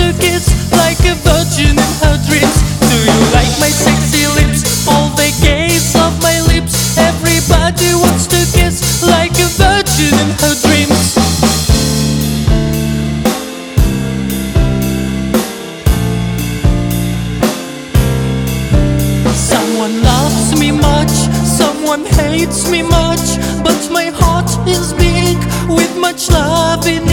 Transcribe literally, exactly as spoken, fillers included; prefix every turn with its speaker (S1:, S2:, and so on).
S1: to kiss like a virgin in her dreams. Do you like my sexy lips, all the gaze of my lips? Everybody wants to kiss like a virgin in her dreams. Someone loves me much, someone hates me much, but my heart is big with much love in